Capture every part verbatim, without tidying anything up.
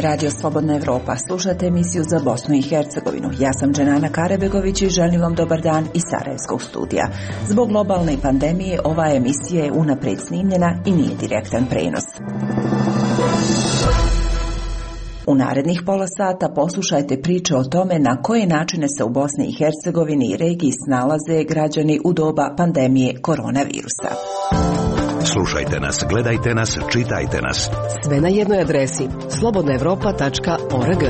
je Radio Slobodna Evropa. Slušate emisiju za Bosnu i Hercegovinu. Ja sam Dženana Karebegović i želim vam dobar dan iz Sarajevskog studija. Zbog globalne pandemije ova emisija je unaprijed snimljena i nije direktan prenos. U narednih pola sata poslušajte priče o tome na koje načine se u Bosni i Hercegovini i regiji snalaze građani u doba pandemije koronavirusa. Slušajte nas, gledajte nas, čitajte nas. Sve na jednoj adresi slobodna evropa tačka org.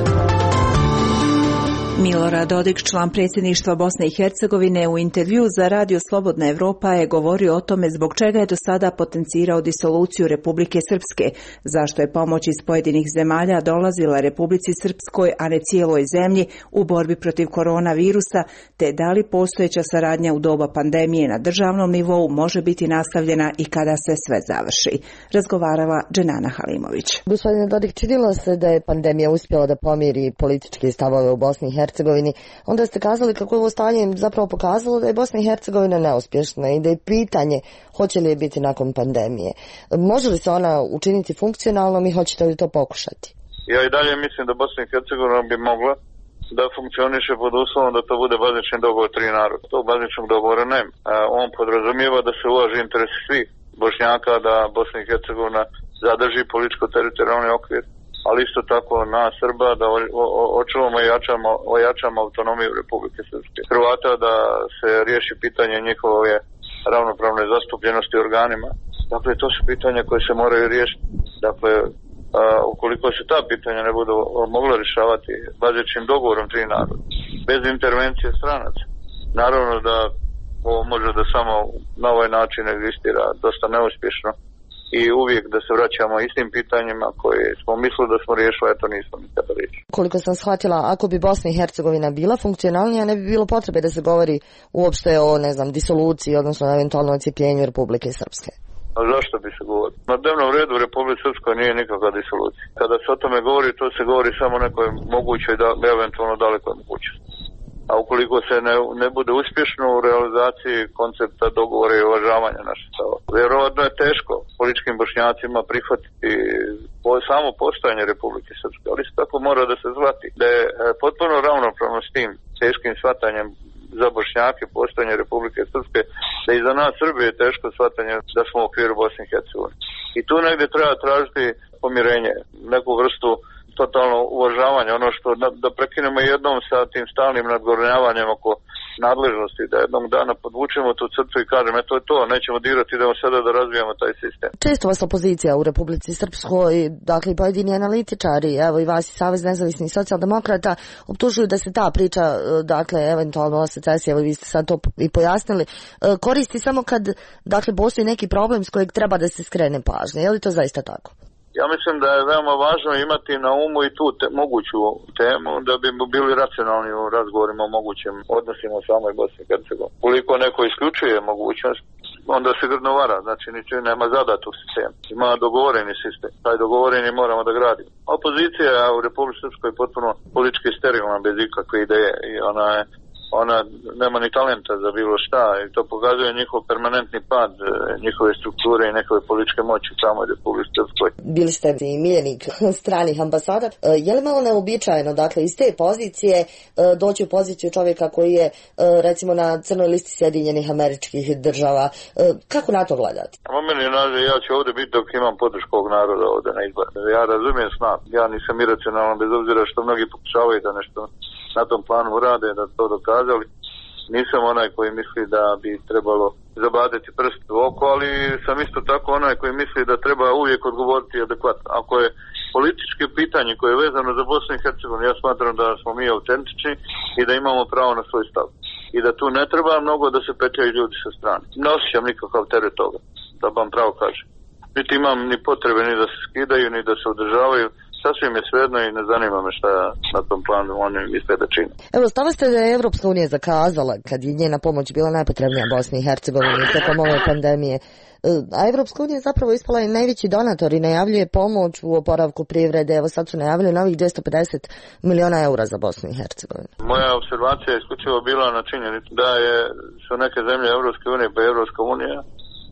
Milorad Dodik, član predsjedništva Bosne i Hercegovine, u intervju za Radio Slobodna Evropa je govorio o tome zbog čega je do sada potencirao disoluciju Republike Srpske, zašto je pomoć iz pojedinih zemalja dolazila Republici Srpskoj, a ne cijeloj zemlji u borbi protiv koronavirusa, te da li postojeća saradnja u doba pandemije na državnom nivou može biti nastavljena i kada se sve završi. Razgovarala Dženana Halimović. Gospodine Dodik, činilo se da je pandemija uspjela da pomiri političke stavove u Bosni i Hercegovini, onda ste kazali kako je ovo stanje zapravo pokazalo da je Bosna i Hercegovina neuspješna i da je pitanje hoće li je biti nakon pandemije. Može li se ona učiniti funkcionalnom i hoćete li to pokušati? Ja i dalje mislim da Bosna i Hercegovina bi mogla da funkcioniše pod uslovom da to bude bazični dogovor tri naroda. To bazičnog dogovora nema. On podrazumijeva da se uvaži interes svih Bošnjaka, da Bosna i Hercegovina zadrži političko-teritorijalni okvir, ali isto tako na Srba da očuvamo i ojačamo, ojačamo autonomiju Republike Srpske. Hrvata da se riješi pitanje njihove ravnopravne zastupljenosti organima. Dakle, to su pitanja koje se moraju riješiti. Dakle, a, ukoliko se ta pitanja ne budu mogla rješavati bazičnim dogovorom tri naroda, bez intervencije stranaca, naravno da ovo može da samo na ovaj način egzistira dosta neuspješno i uvijek da se vraćamo istim pitanjima koje smo mislili da smo riješili, a to nismo nikada riješili. Koliko sam shvatila, ako bi Bosna i Hercegovina bila funkcionalnija, ne bi bilo potrebe da se govori uopšte o, ne znam, disoluciji, odnosno eventualno ocijepljenju Republike Srpske. A zašto bi se govori? Na dnevnom redu u Republike Srpskoj nije nikakva disolucija. Kada se o tome govori, to se govori samo nekoj mogućoj, da, eventualno dalekoj mogućnosti. A ukoliko se ne, ne bude uspješno u realizaciji koncepta dogovora i uvažavanja naših stava, vjerovatno je teško političkim Bošnjacima prihvatiti po, samo postojanje Republike Srpske, ali isto tako mora da se zvati da je potpuno ravnopravno s tim teškim shvatanjem za Bošnjake postojanje Republike Srpske, da i za nas Srbije je teško shvatanje da smo u okviru Bosne i Hercegovine. I tu negdje treba tražiti pomirenje, neku vrstu totalno uvažavanje, ono što da, da prekinemo jednom sa tim stalnim nadgornjavanjem oko nadležnosti, da jednog dana podvučemo tu crtu i kažemo, eto je to, nećemo dirati, idemo sada da razvijamo taj sistem. Često vas opozicija u Republici Srpskoj, dakle pojedini analitičari, evo i vas i Savez nezavisnih socijaldemokrata, optužuju da se ta priča, dakle eventualno o secesiji, evo vi ste sad to i pojasnili, koristi samo kad, dakle, postoji neki problem s kojeg treba da se skrene pažnja. Je li to zaista tako? Ja mislim da je veoma važno imati na umu i tu te, moguću temu da bi bili racionalni u razgovorima o mogućim odnosima u samoj Bosni i Hercegovini. Koliko neko isključuje mogućnost, onda se grdno vara, znači ničim nema zadatu sistem. Ima dogovoreni sistem, taj dogovoreni moramo da gradimo. Opozicija u Republici Srpskoj je potpuno politički sterilna bez ikakve ideje i ona je ona nema ni talenta za bilo šta i to pokazuje njihov permanentni pad njihove strukture i njihove političke moći u samoj Republici Srpskoj. Bili ste i miljenik stranih ambasada. Je li malo neobičajno, dakle, iz te pozicije doći u poziciju čovjeka koji je, recimo, na crnoj listi Sjedinjenih Američkih Država? Kako na to gledati? A meni naže, ja ću ovdje biti dok imam podršku ovog naroda ovdje na izbor. Ja razumijem snad. Ja nisam iracionalan bez obzira što mnogi pokušavaju da nešto na tom planu rade, da to dokazali. Nisam onaj koji misli da bi trebalo zabaditi prst u oko, ali sam isto tako onaj koji misli da treba uvijek odgovoriti adekvatno. Ako je političko pitanje koje je vezano za Bosnu i Hercegovinu, ja smatram da smo mi autentični i da imamo pravo na svoj stav. I da tu ne treba mnogo da se petljaju ljudi sa strane. Ne osjećam nikakav teret toga, da vam pravo kažem. Niti imam ni potrebe ni da se skidaju, ni da se održavaju. Sasvim je svejedno i ne zanima me šta na tom planu oni misle da čine. Evo, stava ste da je Evropska unija zakazala kad je njena pomoć bila najpotrebnija Bosni i Hercegovini tijekom ove pandemije. A Evropska unija je zapravo ispala i najveći donator i najavljuje pomoć u oporavku privrede. Evo sad su najavili novih dvjesto pedeset miliona eura za Bosnu i Hercegovinu. Moja observacija je isključivo bila na činjenicu da je, su neke zemlje Evropske unije pa Evropska unija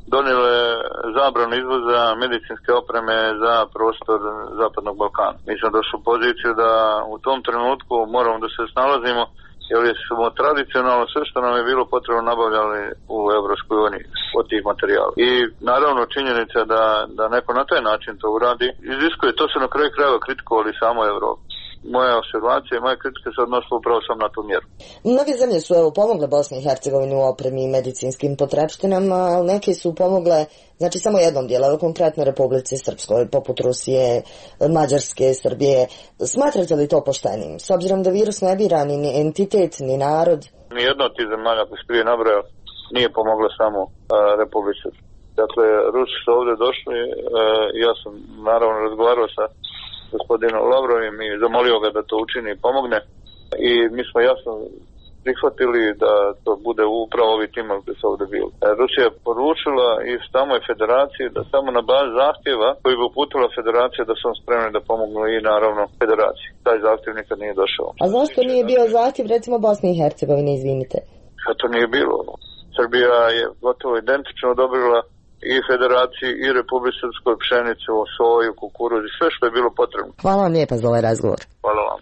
donijele zabranu izvoza medicinske opreme za prostor Zapadnog Balkana. Mi smo došli u poziciju da u tom trenutku moramo da se snalazimo, jer smo tradicionalno sve što nam je bilo potrebno nabavljali u Evropskoj uniji od tih materijala. I naravno činjenica da, da neko na taj način to uradi, iziskuje, to se na kraju krajeva kritikovali samo Evropu. Moja observacija i moje kritike se odnosile upravo sam na tu mjeru. Mnoge zemlje su evo pomogle Bosni i Hercegovini u opremi i medicinskim potrepštinama, ali neke su pomogle znači samo jednom dijelu, evo konkretno Republici Srpskoj, poput Rusije, Mađarske, Srbije. Smatrate li to poštenim? S obzirom da virus ne bira ni entitet, ni narod? Nijedno od tih zemalja koji se prije nabrojao nije pomogla samo uh, Republici Srpskoj. Dakle, Rusi su ovdje došli, uh, ja sam naravno razgovarao sa gospodinom Lavrovim i zamolio ga da to učini i pomogne. I mi smo jasno prihvatili da to bude upravo ovi timovi koji su ovdje bili. Rusija je poručila i samoj federaciji da samo na bazi zahtjeva koji bi uputila federacija da su spremni da pomognu i naravno federaciji. Taj zahtjev nikad nije došao. A zašto nije bio zahtjev recimo Bosne i Hercegovine, izvinite? A to nije bilo. Srbija je gotovo identično odobrila i federaciji i Republici Srpskoj pšenicu, soju, kukuruz i sve što je bilo potrebno. Hvala vam lijepa za ovaj razgovor. Hvala vam.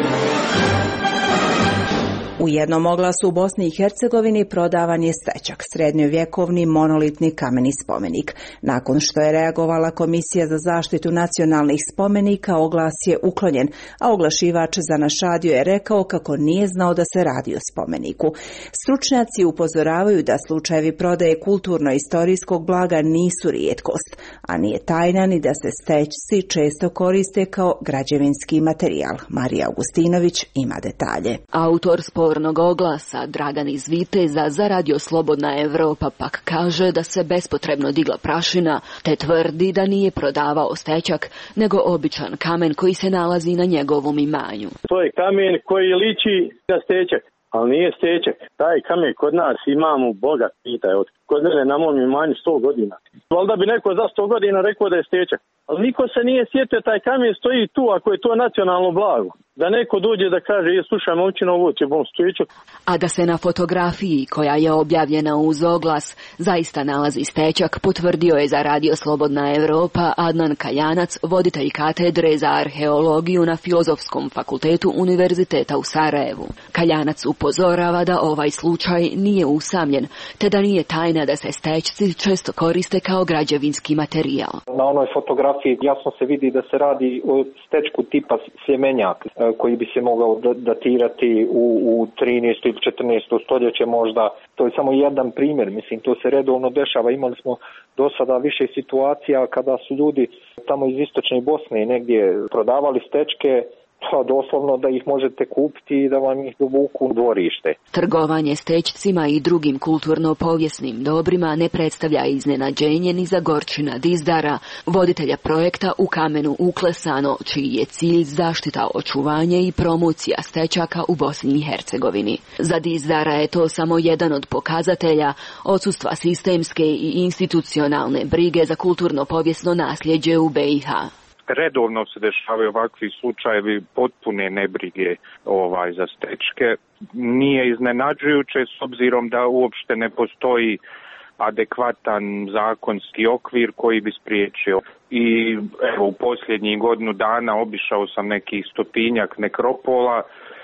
U jednom oglasu u Bosni i Hercegovini prodavan je stečak, srednjovjekovni monolitni kameni spomenik. Nakon što je reagovala Komisija za zaštitu nacionalnih spomenika, oglas je uklonjen, a oglašivač Zanašadio je rekao kako nije znao da se radi o spomeniku. Stručnjaci upozoravaju da slučajevi prodaje kulturno-istorijskog blaga nisu rijetkost, a nije tajna ni da se stečci često koriste kao građevinski materijal. Marija Augustinović ima detalje. Autor spornog oglasa Dragan iz Viteza za Radio Slobodna Evropa pak kaže da se bespotrebno digla prašina, te tvrdi da nije prodavao stečak, nego običan kamen koji se nalazi na njegovom imanju. To je kamen koji liči na stečak, ali nije stečak. Taj kamen kod nas imamo, Boga pitaj, od kod mene na mom imanju sto godina. Valjda bi neko za sto godina rekao da je stečak. Ali niko se nije sjetio, taj kamen stoji tu ako je to nacionalno blago. Da neko dođe da kaže, je slušaj momčino, ovo će bom stečak. A da se na fotografiji koja je objavljena uz oglas zaista nalazi stečak, potvrdio je za Radio Slobodna Evropa Adnan Kaljanac, voditelj katedre za arheologiju na Filozofskom fakultetu Univerziteta u Sarajevu. Kaljanac upozorava da ovaj slučaj nije usamljen, te da nije tajna da se stečci često koriste kao građevinski materijal. Na onoj fotografiji jasno se vidi da se radi o stečku tipa sjemenjak, koji bi se mogao datirati u, u trinaesto ili četrnaesto stoljeće možda. To je samo jedan primjer, mislim, to se redovno dešava. Imali smo do sada više situacija kada su ljudi tamo iz istočne Bosne negdje prodavali stečke, pa doslovno da ih možete kupiti i da vam ih dovuku u dvorište. Trgovanje stečcima i drugim kulturno-povijesnim dobrima ne predstavlja iznenađenje ni za Gorčina Dizdara, voditelja projekta U kamenu uklesano, čiji je cilj zaštita, očuvanje i promocija stečaka u Bosni i Hercegovini. Za Dizdara je to samo jedan od pokazatelja odsustva sistemske i institucionalne brige za kulturno-povijesno nasljeđe u be i ha. Redovno se dešavaju ovakvi slučajevi potpune nebrige ovaj, za stečke. Nije iznenađujuće s obzirom da uopšte ne postoji adekvatan zakonski okvir koji bi spriječio. I evo, u posljednjih godinu dana obišao sam nekih stotinjak nekropola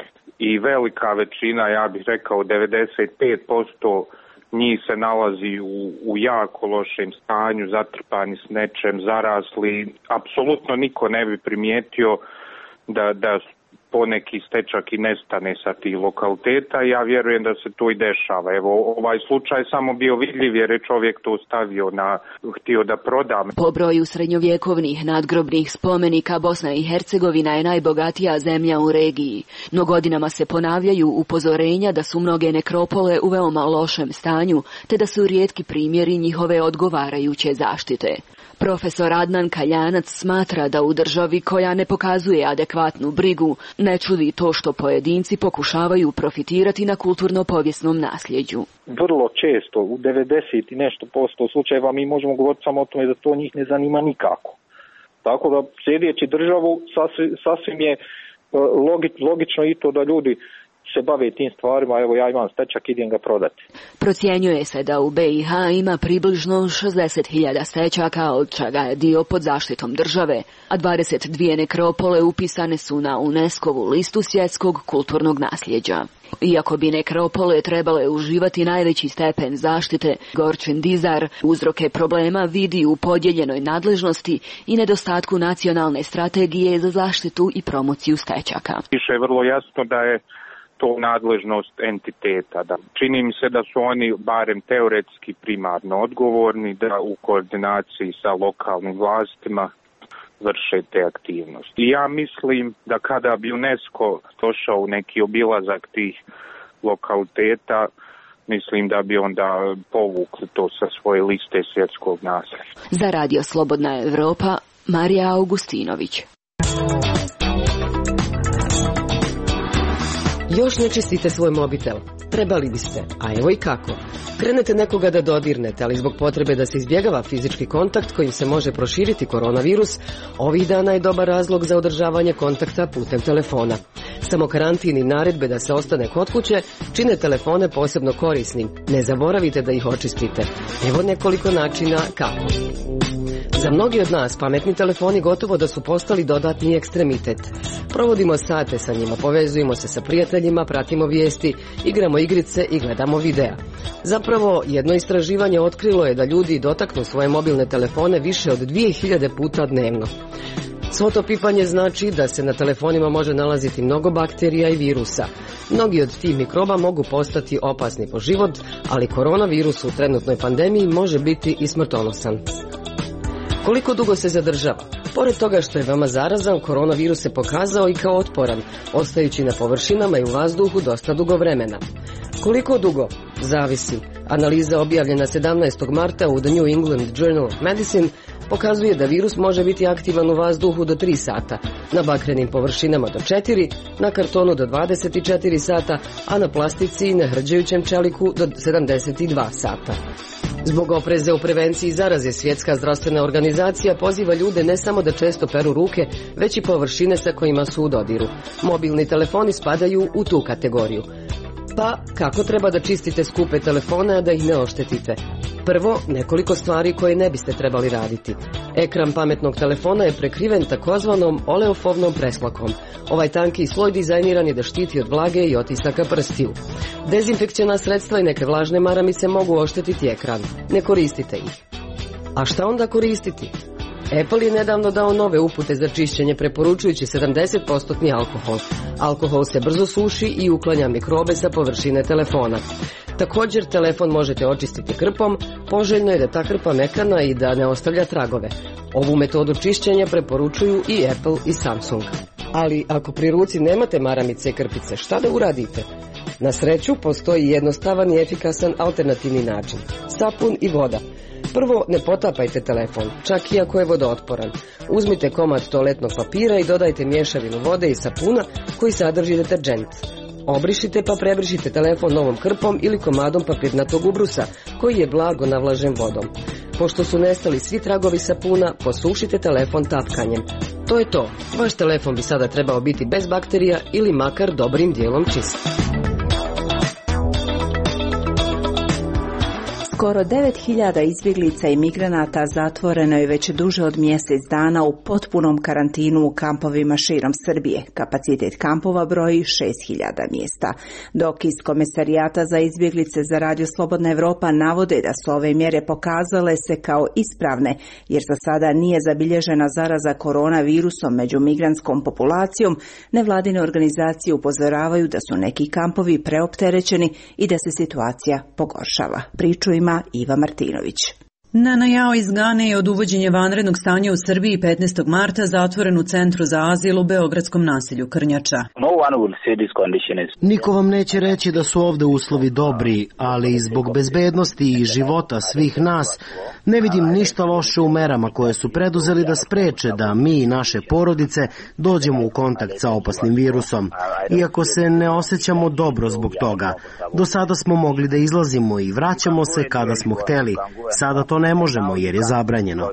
i velika većina, ja bih rekao devedeset pet posto njih se nalazi u, u jako lošem stanju, zatrpani s nečem, zarasli. Apsolutno niko ne bi primijetio da, da poneki stečak i nestane sa tih lokaliteta. Ja vjerujem da se to i dešava. Evo, ovaj slučaj samo bio vidljiv jer je čovjek to stavio na, htio da proda. Po broju srednjovjekovnih nadgrobnih spomenika Bosna i Hercegovina je najbogatija zemlja u regiji. No godinama se ponavljaju upozorenja da su mnoge nekropole u veoma lošem stanju, te da su rijetki primjeri njihove odgovarajuće zaštite. Profesor Adnan Kaljanac smatra da u državi koja ne pokazuje adekvatnu brigu ne čudi to što pojedinci pokušavaju profitirati na kulturno-povijesnom nasljeđu. Vrlo često, u devedeset i nešto posto slučajeva mi možemo govoriti samo o tome da to njih ne zanima nikako. Tako da slijedeći državu sasvim, sasvim je logi, logično i to da ljudi se bave tim stvarima, evo ja imam stečak, idem ga prodati. Procjenjuje se da u B i H ima približno šezdeset hiljada stečaka, od čega je dio pod zaštitom države, a dvadeset dvije nekropole upisane su na UNESCO-vu listu svjetskog kulturnog nasljeđa. Iako bi nekropole trebale uživati najveći stepen zaštite, Gorčin Dizar uzroke problema vidi u podijeljenoj nadležnosti i nedostatku nacionalne strategije za zaštitu i promociju stečaka. Piše je vrlo jasno da je to nadležnost entiteta. Da. Čini mi se da su oni barem teoretski primarno odgovorni, da u koordinaciji sa lokalnim vlastima vrše te aktivnosti. I ja mislim da kada bi UNESCO došao u neki obilazak tih lokaliteta, mislim da bi onda povukli to sa svoje liste svjetskog nasljeđa. Za Radio Slobodna Evropa, Marija Augustinović. Još ne čistite svoj mobitel? Trebali biste, a evo i kako. Krenete nekoga da dodirnete, ali zbog potrebe da se izbjegava fizički kontakt kojim se može proširiti koronavirus, ovih dana je dobar razlog za održavanje kontakta putem telefona. Samo karantin i naredbe da se ostane kod kuće čine telefone posebno korisnim. Ne zaboravite da ih očistite. Evo nekoliko načina kako. Za mnogi od nas pametni telefoni gotovo da su postali dodatni ekstremitet. Provodimo sate sa njima, povezujemo se sa prijateljima, pratimo vijesti, igramo igrice i gledamo videa. Zapravo, jedno istraživanje otkrilo je da ljudi dotaknu svoje mobilne telefone više od dvije hiljade puta dnevno. Svo to pipanje znači da se na telefonima može nalaziti mnogo bakterija i virusa. Mnogi od tih mikroba mogu postati opasni po život, ali koronavirus u trenutnoj pandemiji može biti i smrtonosan. Koliko dugo se zadržava? Pored toga što je veoma zarazan, koronavirus se pokazao i kao otporan, ostajući na površinama i u vazduhu dosta dugo vremena. Koliko dugo? Zavisi. Analiza objavljena sedamnaestog marta u The New England Journal of Medicine pokazuje da virus može biti aktivan u vazduhu do tri sata, na bakrenim površinama do četiri, na kartonu do dvadeset četiri sata, a na plastici i na hrđajućem čeliku do sedamdeset dva sata. Zbog opreze u prevenciji zaraze, Svjetska zdravstvena organizacija poziva ljude ne samo da često peru ruke, već i površine sa kojima su u dodiru. Mobilni telefoni spadaju u tu kategoriju. Pa, kako treba da čistite skupe telefone, a da ih ne oštetite? Prvo, nekoliko stvari koje ne biste trebali raditi. Ekran pametnog telefona je prekriven takozvanom oleofobnom preslakom. Ovaj tanki sloj dizajniran je da štiti od vlage i otisaka prstiju. Dezinfekciona sredstva i neke vlažne maramice mogu oštetiti ekran. Ne koristite ih. A šta onda koristiti? Apple je nedavno dao nove upute za čišćenje, preporučujući sedamdeset posto alkohol. Alkohol se brzo suši i uklanja mikrobe sa površine telefona. Također, telefon možete očistiti krpom, poželjno je da ta krpa mekana i da ne ostavlja tragove. Ovu metodu čišćenja preporučuju i Apple i Samsung. Ali ako pri ruci nemate maramice i krpice, šta da uradite? Na sreću, postoji jednostavan i efikasan alternativni način. Sapun i voda. Prvo, ne potapajte telefon, čak i ako je vodootporan. Uzmite komad toaletnog papira i dodajte mješavinu vode i sapuna koji sadrži deterđent. Obrišite pa prebrišite telefon novom krpom ili komadom papirnatog ubrusa koji je blago navlažen vodom. Pošto su nestali svi tragovi sapuna, posušite telefon tapkanjem. To je to. Vaš telefon bi sada trebao biti bez bakterija ili makar dobrim dijelom čist. Skoro devet hiljada izbjeglica i migranata zatvoreno je već duže od mjesec dana u potpunom karantinu u kampovima širom Srbije. Kapacitet kampova broji šest hiljada mjesta. Dok iz Komesarijata za izbjeglice za Radio Slobodna Evropa navode da su ove mjere pokazale se kao ispravne, jer za sada nije zabilježena zaraza koronavirusom među migrantskom populacijom, nevladine organizacije upozoravaju da su neki kampovi preopterećeni i da se situacija pogoršava. Priču ima Iva Martinović. Nana Jao iz Gane je od uvođenja vanrednog stanja u Srbiji petnaestog marta zatvoren u Centru za azil u beogradskom naselju Krnjača. Niko vam neće reći da su ovde uslovi dobri, ali zbog bezbednosti i života svih nas ne vidim ništa loše u merama koje su preduzeli da spreče da mi i naše porodice dođemo u kontakt sa opasnim virusom. Iako se ne osjećamo dobro zbog toga, do sada smo mogli da izlazimo i vraćamo se kada smo hteli. Sada to ne možemo jer je zabranjeno.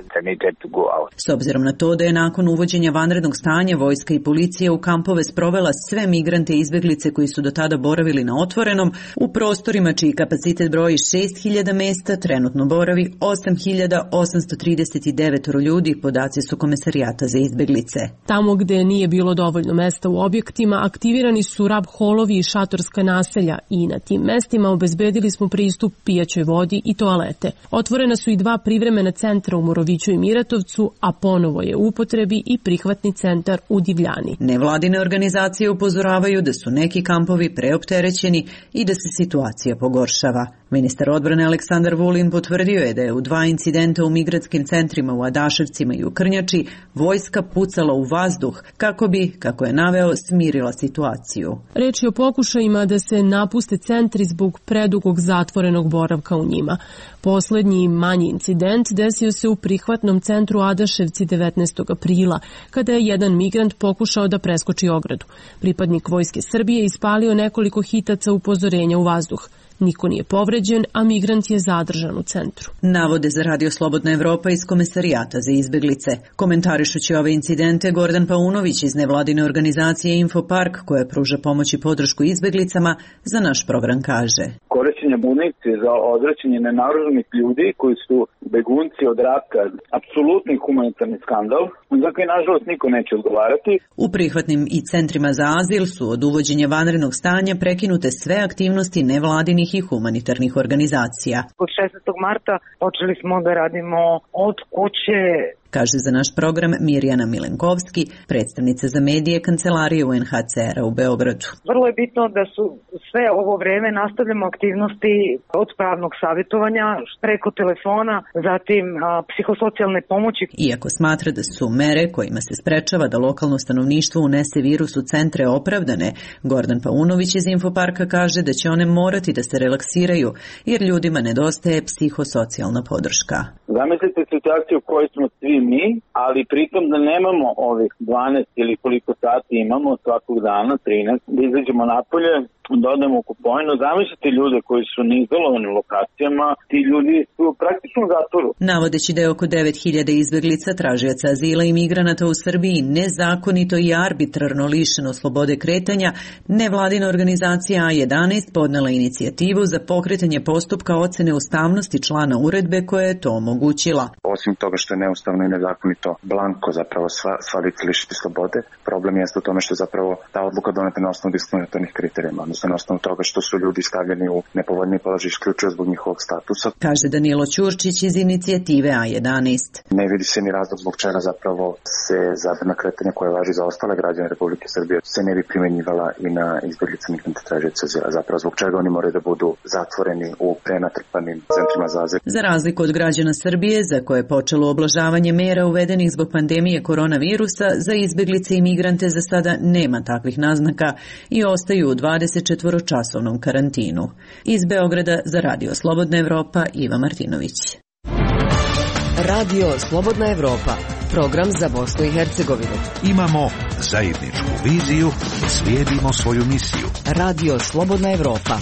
S obzirom na to da je nakon uvođenja vanrednog stanja vojska i policija u kampove sprovela sve migrante i izbeglice koji su do tada boravili na otvorenom, u prostorima čiji kapacitet broji šest hiljada mesta trenutno boravi osam hiljada osamsto trideset devet ljudi, podaci su Komesarijata za izbeglice. Tamo gde nije bilo dovoljno mesta u objektima, aktivirani su rab holovi i šatorska naselja i na tim mestima obezbedili smo pristup pijaćoj vodi i toalete. Otvorena su i dva privremena centra u Moroviću i Miratovcu, a ponovo je u upotrebi i prihvatni centar u Divljani. Nevladine organizacije upozoravaju da su neki kampovi preopterećeni i da se situacija pogoršava. Ministar odbrane Aleksandar Vulin potvrdio je da je u dva incidenta u migratskim centrima u Adaševcima i u Krnjači vojska pucala u vazduh kako bi, kako je naveo, smirila situaciju. Reč je o pokušajima da se napuste centri zbog predugog zatvorenog boravka u njima. Poslednji manji incident desio se u prihvatnom centru Adaševci devetnaestog aprila, kada je jedan migrant pokušao da preskoči ogradu. Pripadnik Vojske Srbije ispalio nekoliko hitaca upozorenja u vazduh. Niko nije povređen, a migrant je zadržan u centru. Navode za Radio Slobodna Evropa iz Komesarijata za izbeglice. Komentarišući ove incidente, Gordan Paunović iz nevladine organizacije Infopark, koja pruža pomoć i podršku izbeglicama, za naš program kaže: Korišćenje municije za odvraćanje nenaoružanih ljudi koji su begunci od rata, apsolutni humanitarni skandal, za koji nažalost niko neće odgovarati. U prihvatnim i centrima za azil su od uvođenja vanrednog stanja prekinute sve aktivnosti nevladinih i humanitarnih organizacija. Od šesnaestog marta počeli smo da radimo od kuće, kaže za naš program Mirjana Milenkovski, predstavnica za medije Kancelarije U N H C R-a u Beogradu. Vrlo je bitno da su sve ovo vreme nastavljamo aktivnosti od pravnog savjetovanja preko telefona, zatim a, psihosocijalne pomoći. Iako smatra da su mere kojima se sprečava da lokalno stanovništvo unese virus u centre opravdane, Gordan Paunović iz Infoparka kaže da će one morati da se relaksiraju jer ljudima nedostaje psihosocijalna podrška. Zamislite situaciju u kojoj smo svi mi, ali pritom da nemamo ovih dvanaest ili koliko sati imamo svakog dana, trinaest, da izađemo napolje, da odemo u kupovinu. Zamislite ljude koji su na izolovanim lokacijama, ti ljudi su praktično u zatvoru. Navodeći da je oko devet hiljada izbeglica, tražioca azila i migranata u Srbiji nezakonito i arbitrarno lišeno slobode kretanja, nevladina organizacija A jedanaest podnela inicijativu za pokretanje postupka ocene ustavnosti člana uredbe koja je to omogućila. Osim toga što je neustavno i nezakonito blanko zapravo sva, sva lica lišiti slobode, problem jeste u tome što je zapravo ta odluka doneta na osnovu diskriminatornih kriterijuma, odnosno na osnovu toga što su ljudi stavljeni u nepovoljni položaj isključivo zbog njihovog statusa. Kaže Danilo Ćurčić iz inicijative A jedanaest. Ne vidi se ni razlog zbog čega zapravo se zabrana kretanja koja važi za ostale građane Republike Srbije se ne bi primenjivala i na izbeglice migrante tražioce azila. Zapravo zbog čega oni moraju da budu zatvoreni u prenatrpanim centrima za azil. Za razliku od građana Srbije, za koje je počelo oblažavanje mera uvedenih zbog pandemije koronavirusa, za izbeglice i migrante za sada nema takvih naznaka i ostaju u dvadesetčetvoročasovnom karantinu. Iz Beograda za Radio Slobodna Evropa, Iva Martinović. Radio Slobodna Evropa, program za Bosnu i Hercegovinu. Imamo zajedničku viziju, slijedimo svoju misiju. Radio Slobodna Evropa.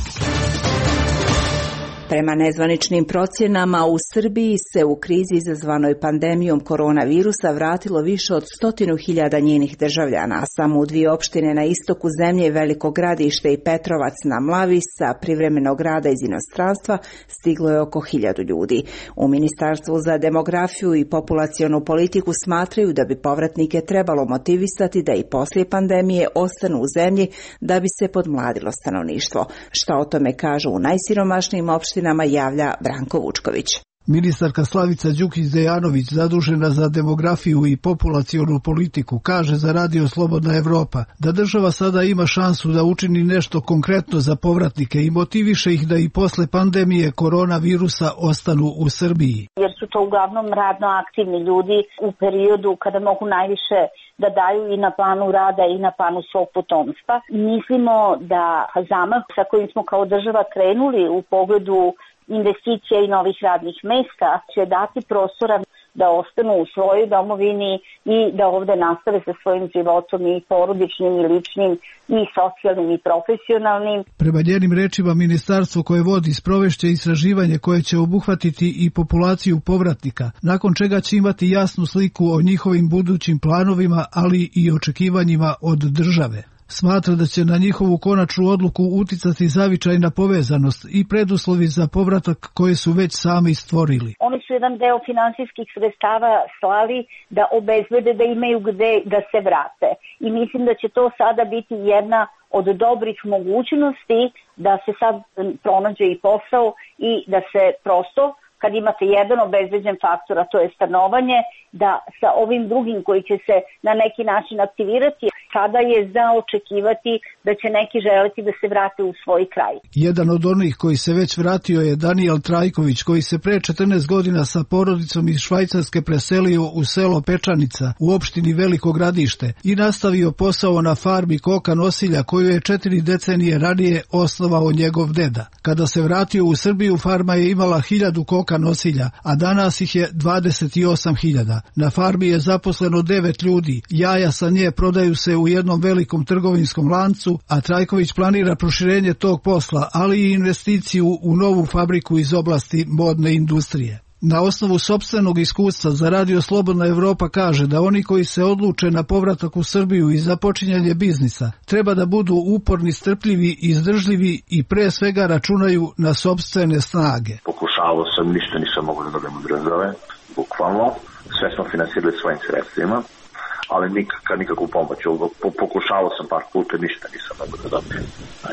Prema nezvaničnim procjenama, u Srbiji se u krizi izazvanoj pandemijom koronavirusa vratilo više od stotinu hiljada njenih državljana, a samo u dvije opštine na istoku zemlje, Veliko Gradište i Petrovac na Mlavi, sa privremenog rada iz inostranstva stiglo je oko hiljadu ljudi. U Ministarstvu za demografiju i populacionu politiku smatraju da bi povratnike trebalo motivisati da i poslije pandemije ostanu u zemlji da bi se podmladilo stanovništvo. Šta o tome kažu u najsiromašnijim opštinama javlja Branko Vučković. Ministarka Slavica Đukić-Dejanović, zadužena za demografiju i populacionu politiku, kaže za Radio Slobodna Evropa da država sada ima šansu da učini nešto konkretno za povratnike i motiviše ih da i posle pandemije koronavirusa ostanu u Srbiji. Jer su to uglavnom radno aktivni ljudi u periodu kada mogu najviše da daju i na planu rada i na planu svog potomstva. Mislimo da zamah sa kojim smo kao država krenuli u pogledu investicija i novih radnih mesta će dati prostora da ostanu u svojoj domovini i da ovde nastave sa svojim životom i porodičnim i ličnim i socijalnim i profesionalnim. Prema njenim rečima, ministarstvo koje vodi sprovešće istraživanje koje će obuhvatiti i populaciju povratnika, nakon čega će imati jasnu sliku o njihovim budućim planovima, ali i očekivanjima od države. Smatra da će na njihovu konačnu odluku uticati zavičajna povezanost i preduslovi za povratak koje su već sami stvorili. Oni su jedan deo finansijskih sredstava slali da obezbede da imaju gde da se vrate. I mislim da će to sada biti jedna od dobrih mogućnosti da se sad pronađe i posao i da se prosto, kad imate jedan obezbeđen faktor, a to je stanovanje, da sa ovim drugim koji će se na neki način aktivirati, sada je za očekivati da će neki želeti da se vrate u svoj kraj. Jedan od onih koji se već vratio je Danijel Trajković, koji se pre četrnaest godina sa porodicom iz Švajcarske preselio u selo Pečanica u opštini Veliko Gradište i nastavio posao na farmi koka nosilja koju je četiri decenije ranije osnovao njegov deda. Kada se vratio u Srbiju, farma je imala hiljadu koka nosilja, a danas ih je dvadeset osam hiljada. Na farmi je zaposleno devet ljudi, jaja sa nje prodaju se u jednom velikom trgovinskom lancu, a Trajković planira proširenje tog posla, ali i investiciju u novu fabriku iz oblasti modne industrije. Na osnovu sopstvenog iskustva za Radio Slobodna Evropa kaže da oni koji se odluče na povratak u Srbiju i započinjanje biznisa treba da budu uporni, strpljivi, izdržljivi i pre svega računaju na sopstvene snage. Pokušavao sam, ništa nisam mogu da dobijem od države, bukvalno. Sve smo finansirali svojim sredstvima, ali nikak, nikakvu pomoć. Pokušavao sam par puta, ništa nisam mogu da dobijem.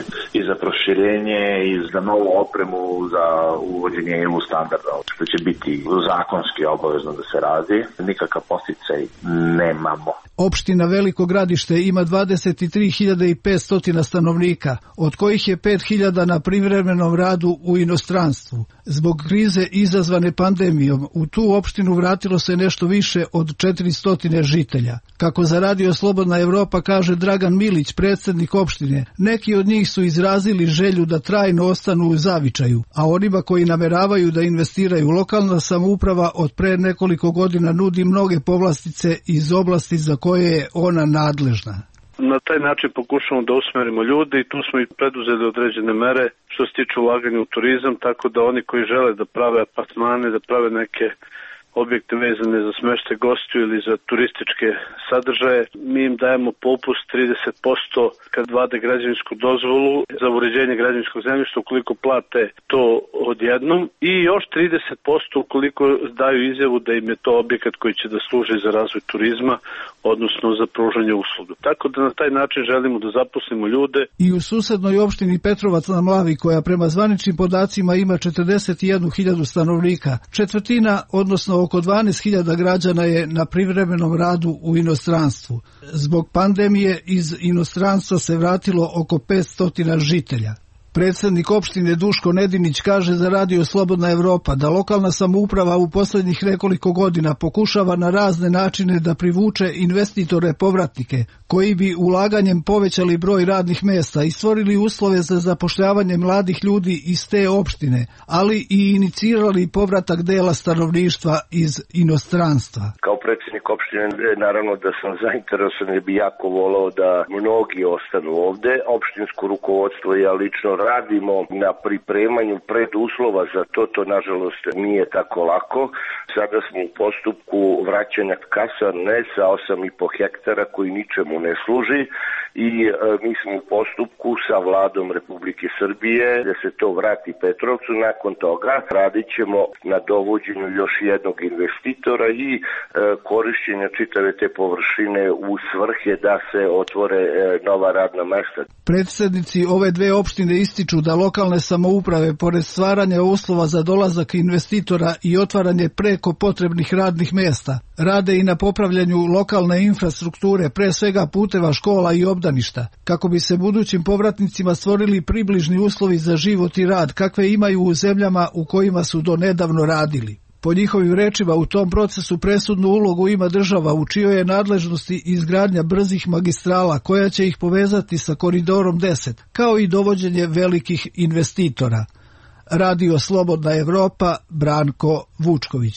I za proširenje, i za novu opremu, za uvođenje E U standarda, što će biti zakonski obavezno da se radi. Nikakav posticaj nemamo. Opština Veliko Gradište ima dvadeset tri hiljade petsto stanovnika, od kojih je pet hiljada na privremenom radu u inostranstvu. Zbog krize izazvane pandemijom, u tu opštinu vratilo se nešto više od četiristo žitelja. Kako za Radio Slobodna Evropa kaže Dragan Milić, predsjednik opštine, neki od njih su izrazili želju da trajno ostanu u zavičaju, a onima koji nameravaju da investiraju, lokalna samouprava od pre nekoliko godina nudi mnoge povlastice iz oblasti za koje je ona nadležna. Na taj način pokušamo da usmerimo ljude i tu smo i preduzeli određene mere što se tiče ulaganja u turizam, tako da oni koji žele da prave apartmane, da prave neke objekte vezane za smeštaj gostiju ili za turističke sadržaje, mi im dajemo popust trideset posto kad vade građevinsku dozvolu za uređenje građevinskog zemljišta ukoliko plate to odjednom i još trideset posto ukoliko daju izjavu da im je to objekat koji će da služi za razvoj turizma, odnosno za pružanje usluga. Tako da na taj način želimo da zaposlimo ljude. I u susednoj opštini Petrovac na Mlavi, koja prema zvaničnim podacima ima četrdeset jednu hiljadu stanovnika, četvrtina, odnosno oko dvanaest hiljada građana je na privremenom radu u inostranstvu. Zbog pandemije iz inostranstva se vratilo oko petsto žitelja. Predsjednik opštine Duško Nedinić kaže za Radio Slobodna Evropa da lokalna samouprava u posljednjih nekoliko godina pokušava na razne načine da privuče investitore povratnike, koji bi ulaganjem povećali broj radnih mjesta i stvorili uslove za zapošljavanje mladih ljudi iz te opštine, ali i inicirali povratak dela stanovništva iz inostranstva. Kao predsjednik opštine naravno da sam zainteresovan jer bi jako volao da mnogi ostanu ovde. Opštinsko rukovodstvo i ja lično radimo na pripremanju preduslova za to, to nažalost nije tako lako. Sada smo u postupku vraćanja kasarne sa osam i po hektara koji ničemu ne služi i e, mi smo u postupku sa vladom Republike Srbije da se to vrati Petrovcu. Nakon toga radit ćemo na dovođenju još jednog investitora i e, korišćenja čitave te površine u svrhe da se otvore e, nova radna mesta. Predsjednici ove dve opštine ističu da lokalne samouprave, pored stvaranja uslova za dolazak investitora i otvaranje preko potrebnih radnih mjesta, rade i na popravljanju lokalne infrastrukture, pre svega puteva, škola i obdaništa, kako bi se budućim povratnicima stvorili približni uslovi za život i rad, kakve imaju u zemljama u kojima su do nedavno radili. Po njihovim rečima, u tom procesu presudnu ulogu ima država, u čijoj je nadležnosti izgradnja brzih magistrala koja će ih povezati sa koridorom deset, kao i dovođenje velikih investitora. Radio Slobodna Evropa, Branko Vučković.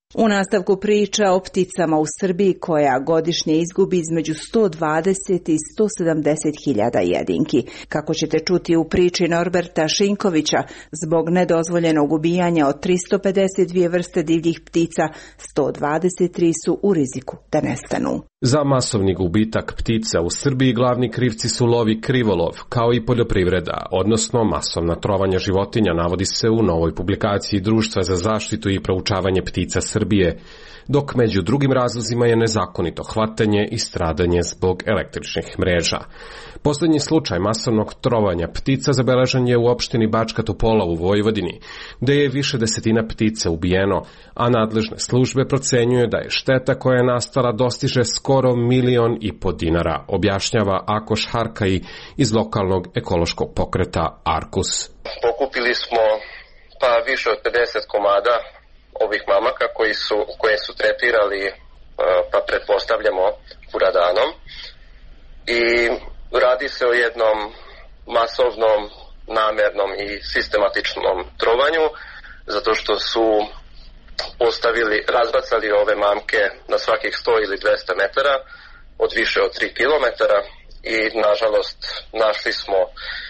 U nastavku priča o pticama u Srbiji koja godišnje izgubi između sto dvadeset i sto sedamdeset hiljada jedinki. Kako ćete čuti u priči Norberta Šinkovića, zbog nedozvoljenog ubijanja od tristo pedeset dvije vrste divljih ptica, sto dvadeset tri su u riziku da nestanu. Za masovni gubitak ptica u Srbiji glavni krivci su lov i krivolov, kao i poljoprivreda, odnosno masovna trovanja životinja, navodi se u novoj publikaciji Društva za zaštitu i proučavanje ptica Srbije, dok među drugim razlozima je nezakonito hvatanje i stradanje zbog električnih mreža. Poslednji slučaj masovnog trovanja ptica zabeležen je u opštini Bačka Topola u Vojvodini, gde je više desetina ptica ubijeno, a nadležne službe procenjuju da je šteta koja je nastala dostiže skoro milion i po dinara, objašnjava Akoš Harkaji iz lokalnog ekološkog pokreta Arkus. Pokupili smo pa više od pedeset komada ovih mamaka koji su, koje su tretirali, pa pretpostavljamo, furadanom. I radi se o jednom masovnom, namernom i sistematičnom trovanju, zato što su postavili, razbacali ove mamke na svakih sto ili dvesta metara od više od tri kilometara i nažalost našli smo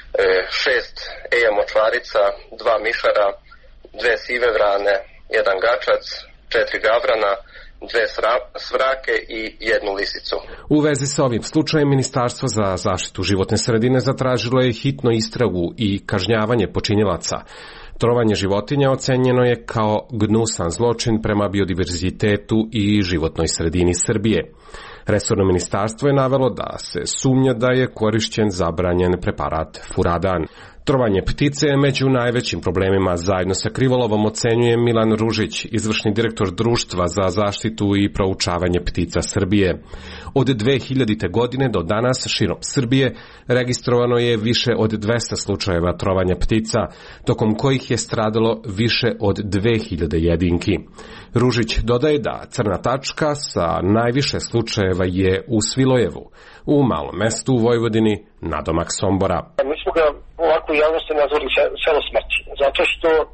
šest eja močvarica, dva mišara, dve sive vrane, jedan gačac, četiri gavrana, dve svrake i jednu lisicu. U vezi sa ovim slučajem Ministarstvo za zaštitu životne sredine zatražilo je hitno istragu i kažnjavanje počinilaca. Trovanje životinja ocenjeno je kao gnusan zločin prema biodiverzitetu i životnoj sredini Srbije. Resorno ministarstvo je navelo da se sumnja da je korišćen zabranjen preparat furadan. Trovanje ptice je među najvećim problemima, zajedno sa krivolovom, ocenjuje Milan Ružić, izvršni direktor Društva za zaštitu i proučavanje ptica Srbije. Od dve hiljadite. godine do danas širom Srbije registrovano je više od dvesta slučajeva trovanja ptica, tokom kojih je stradalo više od dve hiljade jedinki. Ružić dodaje da crna tačka sa najviše slučajeva je u Svilojevu, u malom mestu u Vojvodini, nadomak Sombora. Mi smo ga ovako u javnosti nazvali selo smrti, zato što a,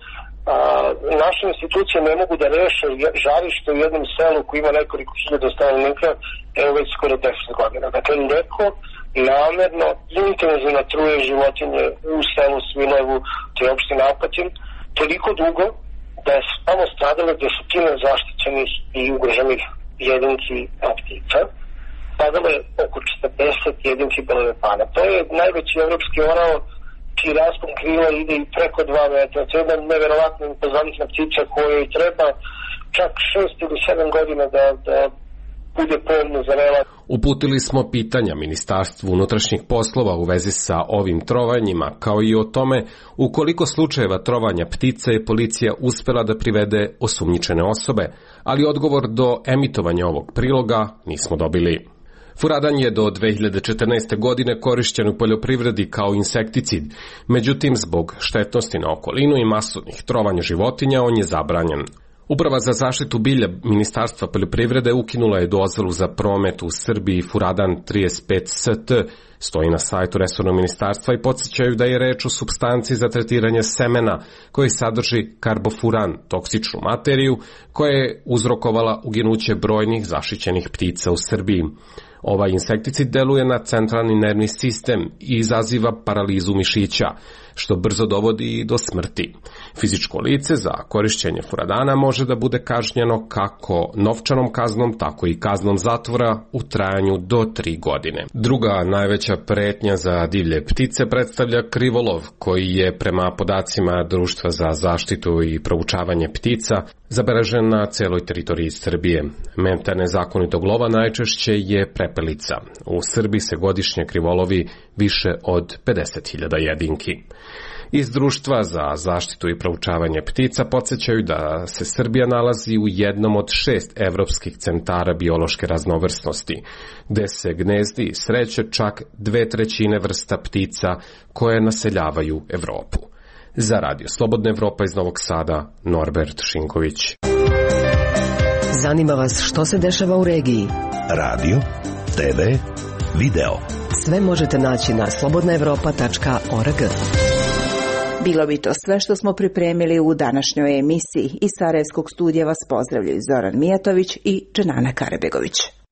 naše institucije ne mogu da reše žarište u jednom selu koji ima nekoliko hiljada stanovnika, evo već skoro deset godina. Dakle, neko namerno intenzivno truje životinje u selu Svilojevu, to je opština Apatin, toliko dugo da je samo stradale desetine zaštićenih i ugroženih jedinki ptica. Stradalo je oko četrdeset jedinki belodepana. To je najveći evropski orao čiji raspon krila ide i preko dva metra. To je jedna neverovatna impozantna ptica kojoj treba čak šest ili sedam godina da, da bude pomno zrela. Uputili smo pitanja Ministarstvu unutrašnjih poslova u vezi sa ovim trovanjima, kao i o tome u koliko slučajeva trovanja ptica je policija uspela da privede osumnjičene osobe, ali odgovor do emitovanja ovog priloga nismo dobili. Furadan je do dve hiljade četrnaeste. godine korišćen u poljoprivredi kao insekticid, međutim zbog štetnosti na okolinu i masovnih trovanja životinja on je zabranjen. Uprava za zaštitu bilja Ministarstva poljoprivrede ukinula je dozvolu za promet u Srbiji Furadan trideset pet S T, stoji na sajtu resornog ministarstva i podsjećaju da je reč o supstanci za tretiranje semena koji sadrži karbofuran, toksičnu materiju koja je uzrokovala uginuće brojnih zaštićenih ptica u Srbiji. Ovaj insekticid deluje na centralni nervni sistem i izaziva paralizu mišića, što brzo dovodi do smrti. Fizičko lice za korišćenje furadana može da bude kažnjeno kako novčanom kaznom, tako i kaznom zatvora u trajanju do tri godine. Druga najveća pretnja za divlje ptice predstavlja krivolov, koji je prema podacima Društva za zaštitu i proučavanje ptica zabeležen na celoj teritoriji Srbije. Meta nezakonitog lova najčešće je prepelica. U Srbiji se godišnje krivolovi više od pedeset hiljada jedinki. Iz Društva za zaštitu i proučavanje ptica podsjećaju da se Srbija nalazi u jednom od šest evropskih centara biološke raznovrsnosti, gde se gnezdi i sreće čak dve trećine vrsta ptica koje naseljavaju Evropu. Za Radio Slobodna Evropa iz Novog Sada, Norbert Šinković. Zanima vas što se dešava u regiji? Radio, te ve, video. Sve možete naći na slobodna evropa tačka org. Bilo bi to sve što smo pripremili u današnjoj emisiji. Iz Sarajevskog studija vas pozdravljaju Zoran Mijatović i Dženana Karabegović.